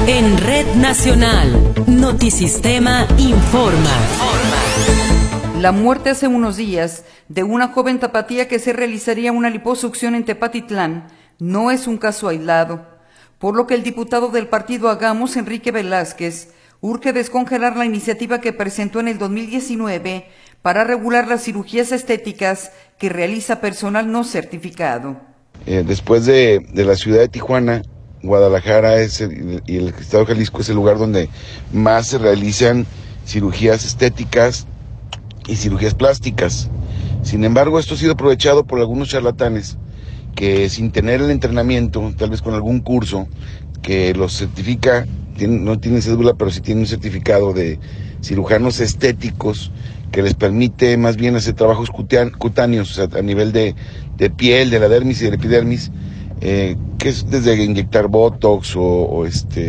En Red Nacional, Notisistema informa. La muerte hace unos días de una joven tapatía que se realizaría una liposucción en Tepatitlán no es un caso aislado, por lo que el diputado del partido Hagamos, Enrique Velázquez, urge descongelar la iniciativa que presentó en el 2019 para regular las cirugías estéticas que realiza personal no certificado. Después de la ciudad de Tijuana, Guadalajara y el estado de Jalisco es el lugar donde más se realizan cirugías estéticas y cirugías plásticas. Sin embargo, esto ha sido aprovechado por algunos charlatanes que, sin tener el entrenamiento, tal vez con algún curso que los certifica, no tienen cédula, pero sí tienen un certificado de cirujanos estéticos que les permite más bien hacer trabajos cutáneos, o sea, a nivel de piel, de la dermis y de la epidermis, que es desde inyectar botox o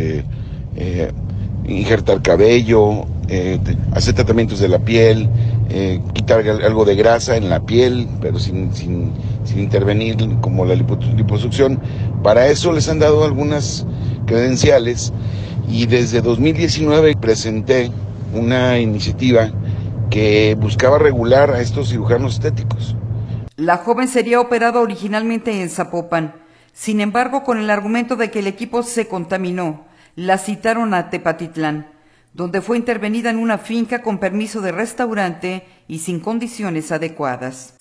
injertar cabello, hacer tratamientos de la piel, quitar algo de grasa en la piel, pero sin intervenir como la liposucción. Para eso les han dado algunas credenciales y desde 2019 presenté una iniciativa que buscaba regular a estos cirujanos estéticos. La joven sería operada originalmente en Zapopan. Sin embargo, con el argumento de que el equipo se contaminó, la citaron a Tepatitlán, donde fue intervenida en una finca con permiso de restaurante y sin condiciones adecuadas.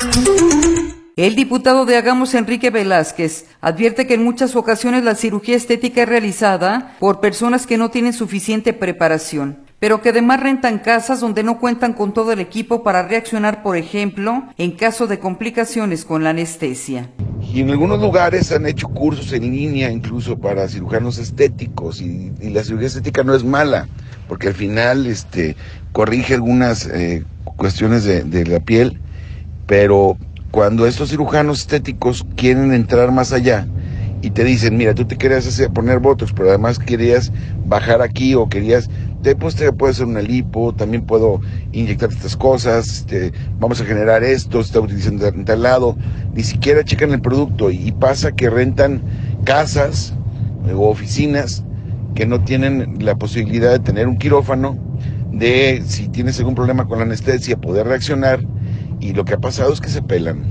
El diputado de Hagamos, Enrique Velázquez, advierte que en muchas ocasiones la cirugía estética es realizada por personas que no tienen suficiente preparación, pero que además rentan casas donde no cuentan con todo el equipo para reaccionar, por ejemplo, en caso de complicaciones con la anestesia. Y en algunos lugares han hecho cursos en línea incluso para cirujanos estéticos y la cirugía estética no es mala, porque al final corrige algunas cuestiones de la piel, pero cuando estos cirujanos estéticos quieren entrar más allá y te dicen, mira, tú te querías poner botox, pero además querías bajar aquí o querías, después te puede hacer una lipo, también puedo inyectar estas cosas, vamos a generar esto, se está utilizando en tal lado, ni siquiera checan el producto y pasa que rentan casas o oficinas que no tienen la posibilidad de tener un quirófano, de si tienes algún problema con la anestesia poder reaccionar, y lo que ha pasado es que se pelan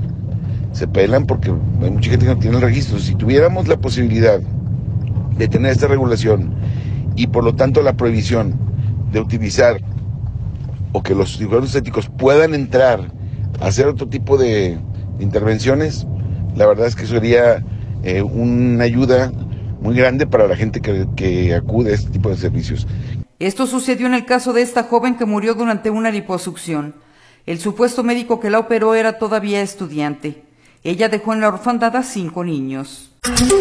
porque hay mucha gente que no tiene el registro. Si tuviéramos la posibilidad de tener esta regulación y por lo tanto la prohibición de utilizar o que los cirujanos estéticos puedan entrar a hacer otro tipo de intervenciones, la verdad es que sería una ayuda muy grande para la gente que acude a este tipo de servicios. Esto sucedió en el caso de esta joven que murió durante una liposucción. El supuesto médico que la operó era todavía estudiante. Ella dejó en la orfandad a 5 niños.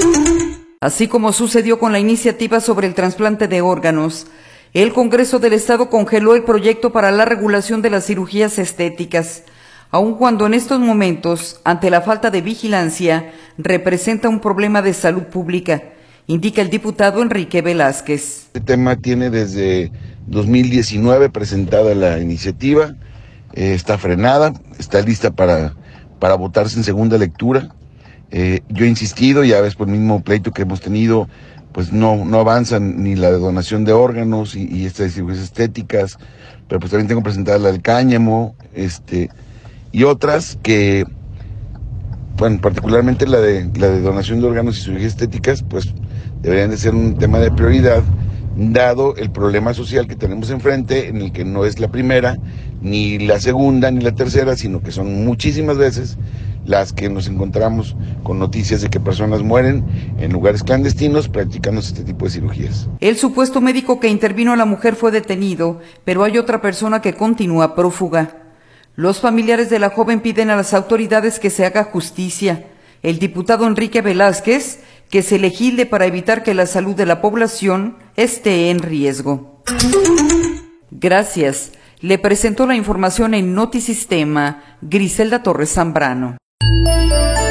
Así como sucedió con la iniciativa sobre el trasplante de órganos, el Congreso del Estado congeló el proyecto para la regulación de las cirugías estéticas, aun cuando en estos momentos, ante la falta de vigilancia, representa un problema de salud pública, indica el diputado Enrique Velázquez. Este tema tiene desde 2019 presentada la iniciativa, está frenada, está lista para votarse en segunda lectura. Yo he insistido, ya ves por el mismo pleito que hemos tenido, pues no avanzan ni la de donación de órganos y estas cirugías estéticas, pero pues también tengo presentada la del cáñamo, y otras que, bueno, particularmente la de donación de órganos y cirugías estéticas, pues deberían de ser un tema de prioridad, dado el problema social que tenemos enfrente, en el que no es la primera, ni la segunda, ni la tercera, sino que son muchísimas veces las que nos encontramos con noticias de que personas mueren en lugares clandestinos practicando este tipo de cirugías. El supuesto médico que intervino a la mujer fue detenido, pero hay otra persona que continúa prófuga. Los familiares de la joven piden a las autoridades que se haga justicia. El diputado Enrique Velázquez que se legisle para evitar que la salud de la población esté en riesgo. Gracias. Le presentó la información en Notisistema Griselda Torres Zambrano.